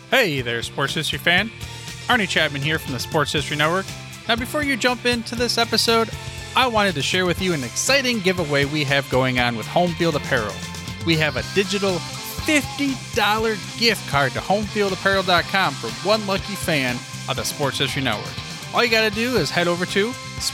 Hey there, Sports History fan. Arnie Chapman here from the Sports History Network. Now, before you jump into this episode, I wanted to share with you an exciting giveaway we have going on with Home Field Apparel. We have a digital $50 gift card to homefieldapparel.com for one lucky fan of the Sports History Network. All you got to do is head over to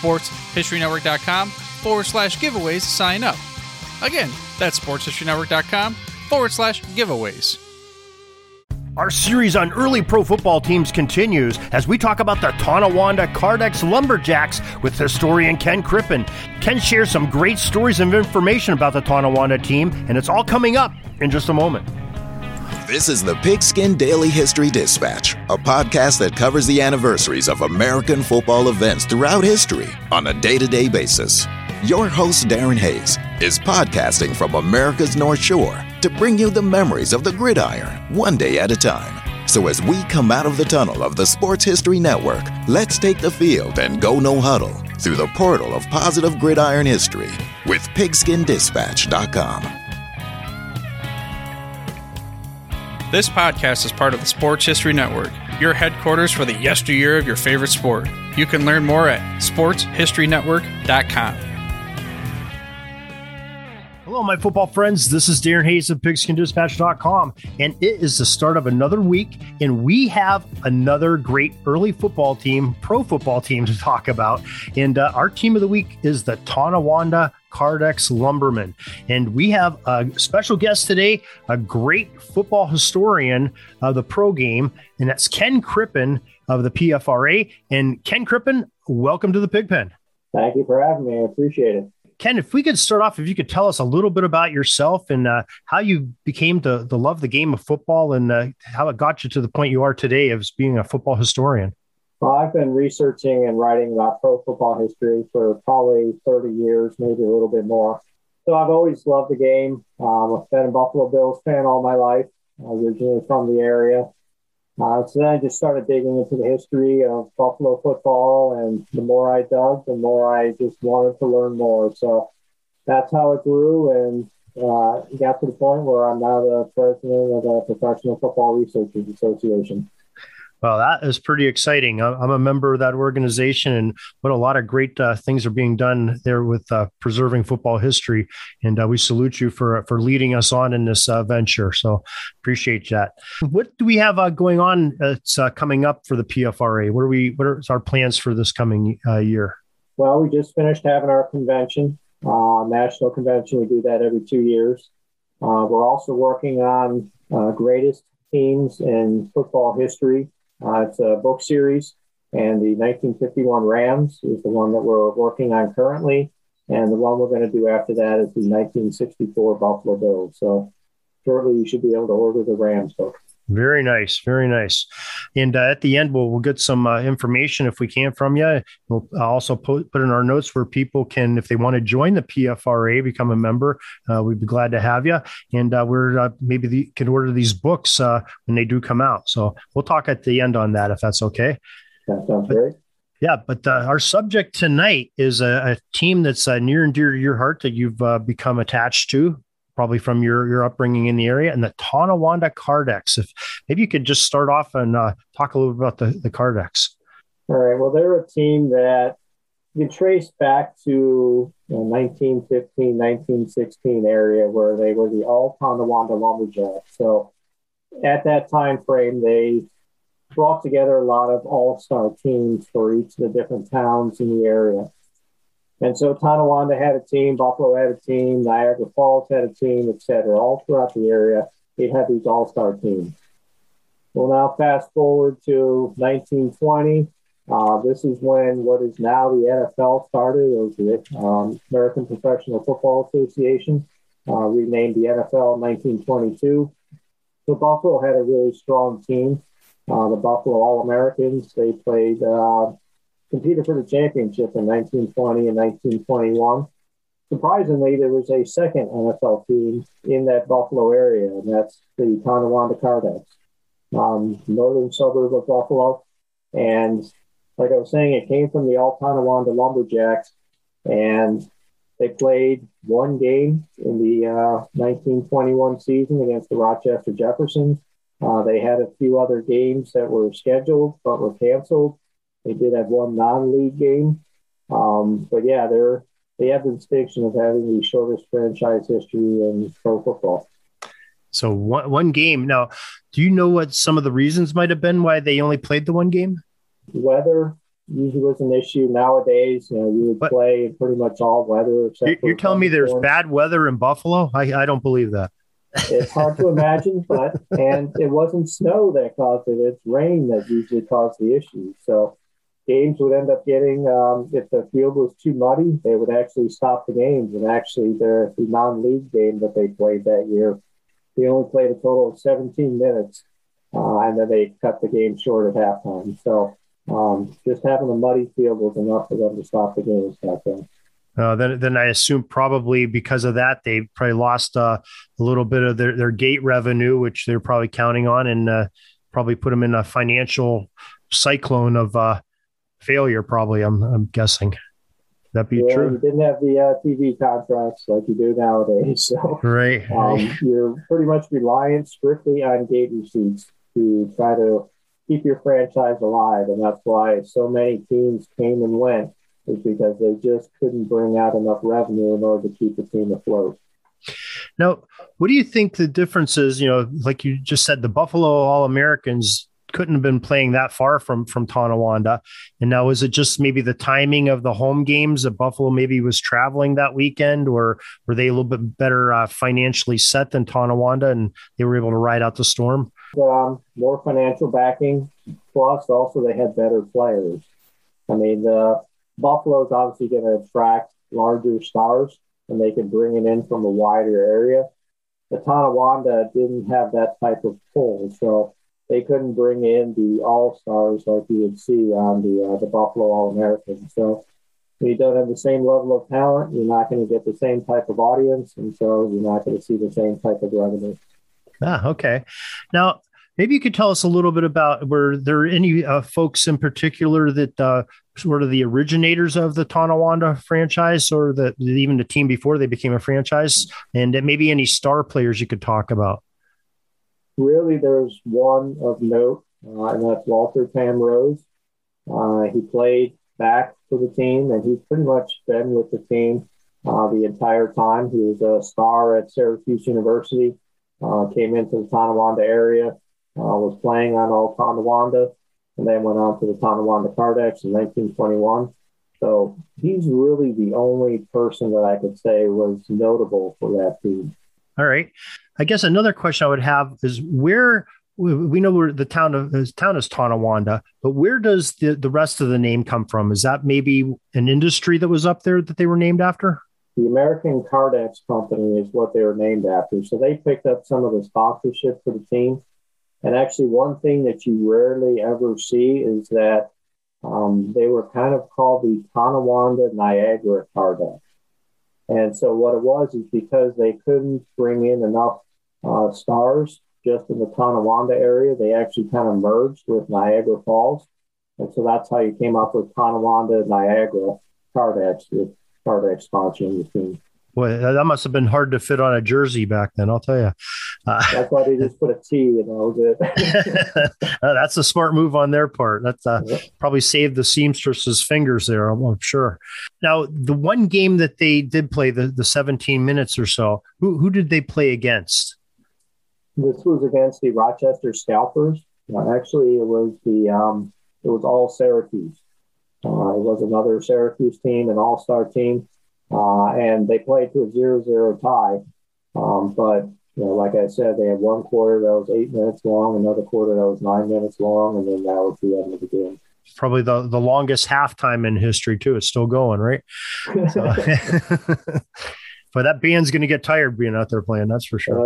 sportshistorynetwork.com/giveaways to sign up. Again, that's sportshistorynetwork.com/giveaways. Our series on early pro football teams continues as we talk about the Tonawanda Kardex Lumberjacks with historian Ken Crippen. Ken shares some great stories and information about the Tonawanda team, and it's all coming up in just a moment. This is the Pigskin Daily History Dispatch, a podcast that covers the anniversaries of American football events throughout history on a day-to-day basis. Your host, Darren Hayes, is podcasting from America's North Shore to bring you the memories of the gridiron, one day at a time. So as we come out of the tunnel of the Sports History Network, let's take the field and go no huddle through the portal of positive gridiron history with pigskindispatch.com. This podcast is part of the Sports History Network, your headquarters for the yesteryear of your favorite sport. You can learn more at sportshistorynetwork.com. Hello, my football friends. This is Darren Hayes of pigskindispatch.com, and it is the start of another week, and we have another great early football team, pro football team to talk about. And our team of the week is the Tonawanda Kardex Lumbermen. And we have a special guest today, a great football historian of the pro game, and that's Ken Crippen of the PFRA. And Ken Crippen, welcome to the Pigpen. Thank you for having me. I appreciate it. Ken, if we could start off, if you could tell us a little bit about yourself and how you became to love the game of football and how it got you to the point you are today as being a football historian. Well, I've been researching and writing about pro football history for probably 30 years, maybe a little bit more. So I've always loved the game. I've been a Buffalo Bills fan all my life, originally from the area. So then I just started digging into the history of Buffalo football, and the more I dug, the more I just wanted to learn more. So that's how it grew, and got to the point where I'm now the president of the Professional Football Researchers Association. Well, that is pretty exciting. I'm a member of that organization, and what a lot of great things are being done there with preserving football history. And we salute you for leading us on in this venture. So appreciate that. What do we have going on? It's coming up for the PFRA. What are our plans for this coming year? Well, we just finished having our convention, national convention. We do that every 2 years. We're also working on greatest teams in football history. It's a book series, and the 1951 Rams is the one that we're working on currently, and the one we're going to do after that is the 1964 Buffalo Bills. So shortly you should be able to order the Rams book. Very nice. Very nice. And at the end, we'll get some information if we can from you. We'll also put in our notes where people can, if they want to join the PFRA, become a member, we'd be glad to have you. And can order these books when they do come out. So we'll talk at the end on that, if that's okay. That sounds great. Yeah, but our subject tonight is a team that's near and dear to your heart that you've become attached to, probably from your upbringing in the area, and the Tonawanda Kardex. If maybe you could just start off and talk a little bit about the Kardex. All right. Well, they're a team that you can trace back to 1915, 1916 area, where they were the all Tonawanda Lumberjacks. So at that time frame, they brought together a lot of all-star teams for each of the different towns in the area. And so Tonawanda had a team, Buffalo had a team, Niagara Falls had a team, et cetera. All throughout the area, they had these all-star teams. Well, now fast forward to 1920. This is when what is now the NFL started. It was the American Professional Football Association, renamed the NFL in 1922. So Buffalo had a really strong team. The Buffalo All-Americans, they competed for the championship in 1920 and 1921. Surprisingly, there was a second NFL team in that Buffalo area, and that's the Tonawanda Kardex, northern suburb of Buffalo. And like I was saying, it came from the all Tonawanda Lumberjacks, and they played one game in the 1921 season against the Rochester Jeffersons. They had a few other games that were scheduled but were canceled. They did have one non-league game. But yeah, they have the distinction of having the shortest franchise history in pro football. So one game. Now, do you know what some of the reasons might have been why they only played the one game? Weather usually was an issue. Nowadays, you would play in pretty much all weather. You're telling me there's bad weather in Buffalo? I don't believe that. It's hard to imagine, and it wasn't snow that caused it. It's rain that usually caused the issue. So games would end up getting, if the field was too muddy, they would actually stop the games. And actually, the non-league game that they played that year, they only played a total of 17 minutes, and then they cut the game short at halftime. So just having a muddy field was enough for them to stop the games back then. Then I assume probably because of that, they probably lost a little bit of their gate revenue, which they're probably counting on, and probably put them in a financial cyclone of failure, probably, I'm guessing. That be true? You didn't have the TV contracts like you do nowadays. So right. You're pretty much reliant strictly on gate receipts to try to keep your franchise alive. And that's why so many teams came and went, is because they just couldn't bring out enough revenue in order to keep the team afloat. Now, what do you think the difference is? Like you just said, the Buffalo All-Americans couldn't have been playing that far from Tonawanda. And now, is it just maybe the timing of the home games that Buffalo maybe was traveling that weekend, or were they a little bit better financially set than Tonawanda and they were able to ride out the storm? More financial backing, plus also they had better players. I mean, Buffalo's obviously going to attract larger stars, and they can bring it in from a wider area. The Tonawanda didn't have that type of pull, so they couldn't bring in the all-stars like you would see on the Buffalo All-Americans. So when you don't have the same level of talent, you're not going to get the same type of audience, and so you're not going to see the same type of revenue. Okay. Now, maybe you could tell us a little bit about, were there any folks in particular that sort of the originators of the Tonawanda franchise, or even the team before they became a franchise, and maybe any star players you could talk about? Really, there's one of note, and that's Walter Tamrose. He played back for the team, and he's pretty much been with the team the entire time. He was a star at Syracuse University, came into the Tonawanda area, was playing on all Tonawanda, and then went on to the Tonawanda Cardex in 1921. So he's really the only person that I could say was notable for that team. All right. I guess another question I would have is, where we know where the town is Tonawanda, but where does the rest of the name come from? Is that maybe an industry that was up there that they were named after? The American Cardex Company is what they were named after. So they picked up some of the sponsorship for the team. And actually, one thing that you rarely ever see is that they were kind of called the Tonawanda Niagara Cardex. And so what it was is because they couldn't bring in enough stars just in the Tonawanda area, they actually kind of merged with Niagara Falls. And so that's how you came up with Tonawanda Niagara Cardex, with Cardex sponsoring the team. Well, that must have been hard to fit on a jersey back then, I'll tell you. That's why they just put a T, and that was it. That's a smart move on their part. That's probably saved the seamstress's fingers there, I'm sure. Now, the one game that they did play, the 17 minutes or so, who did they play against? This was against the Rochester Scalpers. Actually, it was all Syracuse. It was another Syracuse team, an all-star team. And they played to a 0-0 tie. But, like I said, they had one quarter that was 8 minutes long, another quarter that was 9 minutes long, and then that was the end of the game. Probably the longest halftime in history, too. It's still going, right? But that band's going to get tired being out there playing, that's for sure. Oh,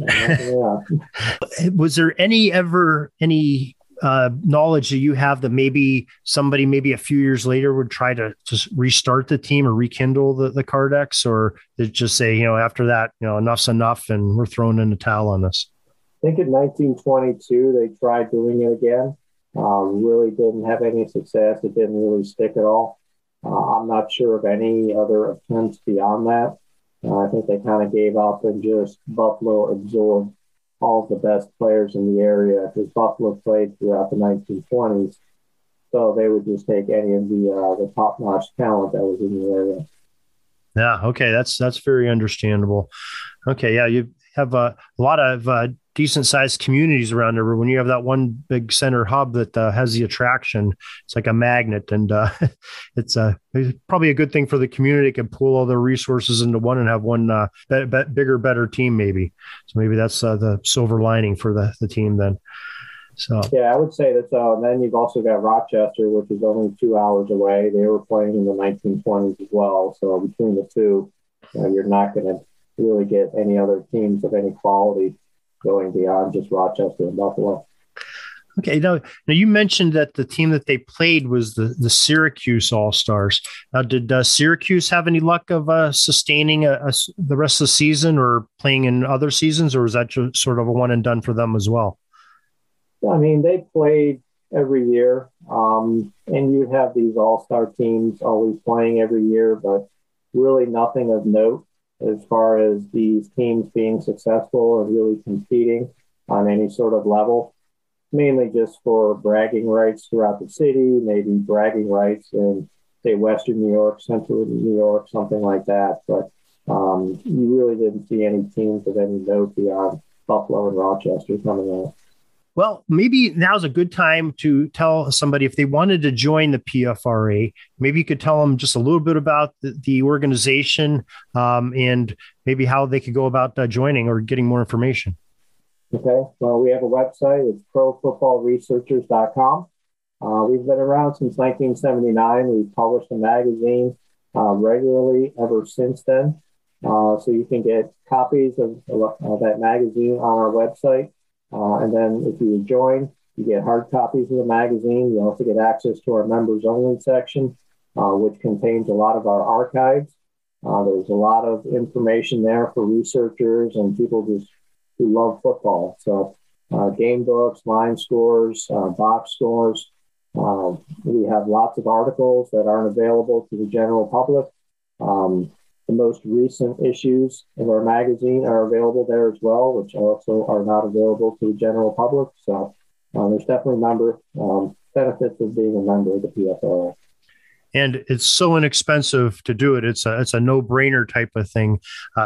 yeah. Was there any knowledge that you have that maybe somebody a few years later would try to just restart the team or rekindle the Cardex, or they just say, after that, enough's enough and we're throwing in the towel on this? I think in 1922, they tried doing it again. Really didn't have any success. It didn't really stick at all. I'm not sure of any other attempts beyond that. I think they kind of gave up and just Buffalo absorbed all of the best players in the area because Buffalo played throughout the 1920s. So they would just take any of the top-notch talent that was in the area. Yeah. Okay. That's very understandable. Okay. Yeah. You have a lot of decent sized communities around there. When you have that one big center hub that has the attraction, it's like a magnet, and it's probably a good thing for the community. It can pull all their resources into one and have one bigger, better team maybe. So maybe that's the silver lining for the team then. So yeah, I would say that. And then you've also got Rochester, which is only 2 hours away. They were playing in the 1920s as well. So between the two, you're not going to really get any other teams of any quality going beyond just Rochester and Buffalo. Okay, now you mentioned that the team that they played was the Syracuse All-Stars. Now, did Syracuse have any luck of sustaining the rest of the season or playing in other seasons, or was that just sort of a one and done for them as well? I mean, they played every year, and you'd have these all-star teams always playing every year, but really nothing of note as far as these teams being successful and really competing on any sort of level, mainly just for bragging rights throughout the city, maybe bragging rights in, say, Western New York, Central New York, something like that. But you really didn't see any teams of any note beyond Buffalo and Rochester coming out. Well, maybe now's a good time to tell somebody if they wanted to join the PFRA, maybe you could tell them just a little bit about the organization and maybe how they could go about joining or getting more information. Okay. Well, we have a website. It's profootballresearchers.com. We've been around since 1979. We've published a magazine regularly ever since then. So you can get copies of that magazine on our website. And then if you join, you get hard copies of the magazine. You also get access to our members only section, which contains a lot of our archives. There's a lot of information there for researchers and people who love football. So game books, line scores, box scores. We have lots of articles that aren't available to the general public. The most recent issues of our magazine are available there as well, which also are not available to the general public. So there's definitely benefits of being a member of the PFRA. And it's so inexpensive to do it. It's a no-brainer type of thing.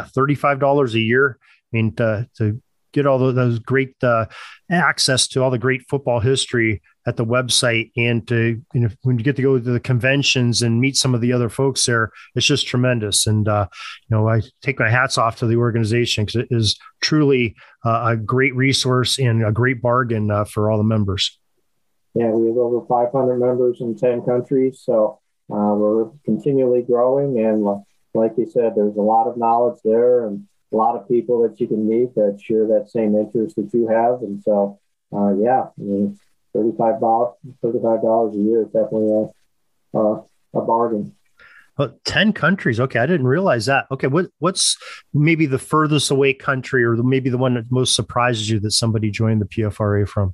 $35 a year. I mean, to get all those great access to all the great football history at the website, and to, when you get to go to the conventions and meet some of the other folks there, it's just tremendous. And I take my hats off to the organization because it is truly a great resource and a great bargain for all the members. Yeah, we have over 500 members in 10 countries, so we're continually growing. And like you said, there's a lot of knowledge there and a lot of people that you can meet that share that same interest that you have. And so, I mean, $35 a year is definitely a bargain. Well, 10 countries. Okay, I didn't realize that. Okay, what's maybe the furthest away country, or maybe the one that most surprises you that somebody joined the PFRA from?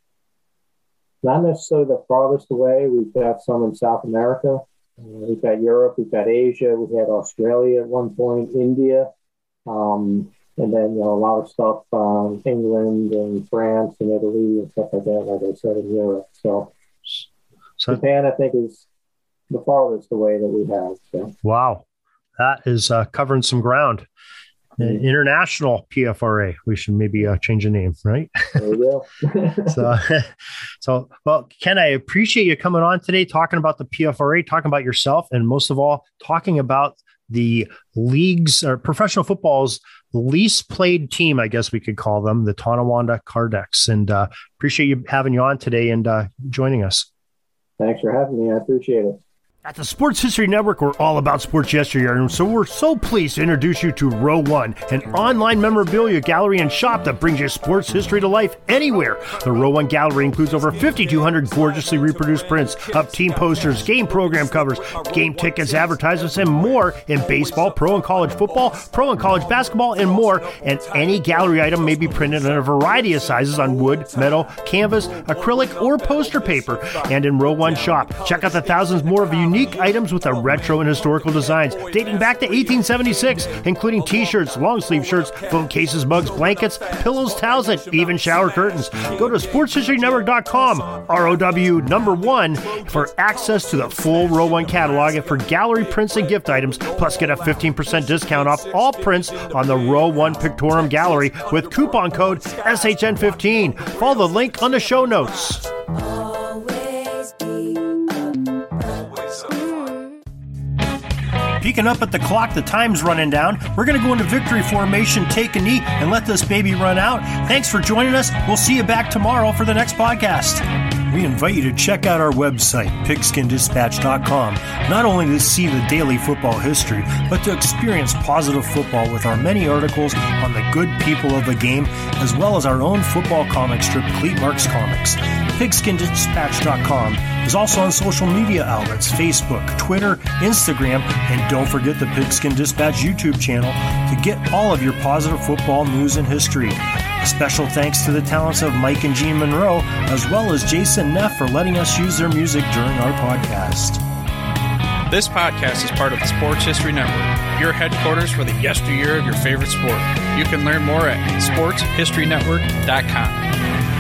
Not necessarily the farthest away. We've got some in South America. We've got Europe. We've got Asia. We had Australia at one point, India. And then, a lot of stuff, England and France and Italy and stuff like that, like I said, in Europe. So Japan, I think, is the farthest away that we have. So. Wow. That is covering some ground. Mm-hmm. International PFRA. We should maybe change the name, right? There we go. So, well, Ken, I appreciate you coming on today, talking about the PFRA, talking about yourself, and most of all, talking about the league's or professional football's least played team, I guess we could call them, the Tonawanda Cardex. And appreciate you having you on today and joining us. Thanks for having me. I appreciate it. At the Sports History Network, we're all about sports yesteryear, and so we're so pleased to introduce you to Row One, an online memorabilia gallery and shop that brings your sports history to life anywhere. The Row One gallery includes over 5,200 gorgeously reproduced prints of team posters, game program covers, game tickets, advertisements, and more in baseball, pro and college football, pro and college basketball, and more. And any gallery item may be printed in a variety of sizes on wood, metal, canvas, acrylic, or poster paper. And in Row One shop, check out the thousands more of unique unique items with a retro and historical designs dating back to 1876, including t-shirts, long-sleeve shirts, phone cases, mugs, blankets, pillows, towels, and even shower curtains. Go to sportshistorynetwork.com, ROW1, for access to the full Row 1 catalog and for gallery prints and gift items, plus get a 15% discount off all prints on the Row 1 Pictorium Gallery with coupon code SHN15. Follow the link on the show notes. Peeking up at the clock, the time's running down. We're going to go into victory formation, take a knee, and let this baby run out. Thanks for joining us. We'll see you back tomorrow for the next podcast. We invite you to check out our website, pigskindispatch.com, not only to see the daily football history, but to experience positive football with our many articles on the good people of the game, as well as our own football comic strip, Cleat Marks Comics. Pigskindispatch.com is also on social media outlets, Facebook, Twitter, Instagram, and don't forget the Pigskin Dispatch YouTube channel to get all of your positive football news and history. A special thanks to the talents of Mike and Gene Monroe, as well as Jason Neff for letting us use their music during our podcast. This podcast is part of the Sports History Network, your headquarters for the yesteryear of your favorite sport. You can learn more at sportshistorynetwork.com.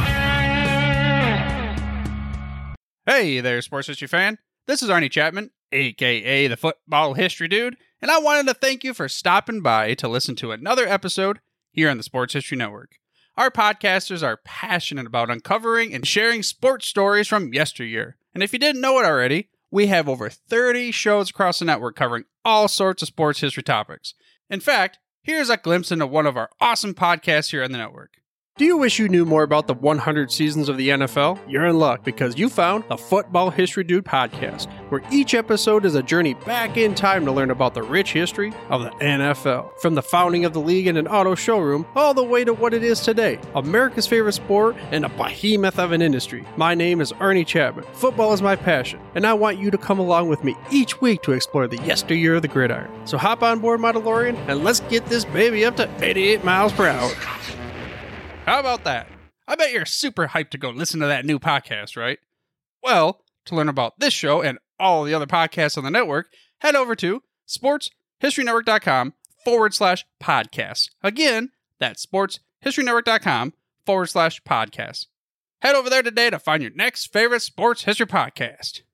Hey there, sports history fan. This is Arnie Chapman, a.k.a. the Football History Dude, and I wanted to thank you for stopping by to listen to another episode here on the Sports History Network. Our podcasters are passionate about uncovering and sharing sports stories from yesteryear. And if you didn't know it already, we have over 30 shows across the network covering all sorts of sports history topics. In fact, here's a glimpse into one of our awesome podcasts here on the network. Do you wish you knew more about the 100 seasons of the NFL? You're in luck because you found the Football History Dude podcast, where each episode is a journey back in time to learn about the rich history of the NFL. From the founding of the league in an auto showroom, all the way to what it is today, America's favorite sport and a behemoth of an industry. My name is Arnie Chapman. Football is my passion, and I want you to come along with me each week to explore the yesteryear of the gridiron. So hop on board my DeLorean and let's get this baby up to 88 miles per hour. How about that? I bet you're super hyped to go listen to that new podcast, right? Well, to learn about this show and all the other podcasts on the network, head over to sportshistorynetwork.com/podcasts. Again, that's sportshistorynetwork.com/podcasts. Head over there today to find your next favorite sports history podcast.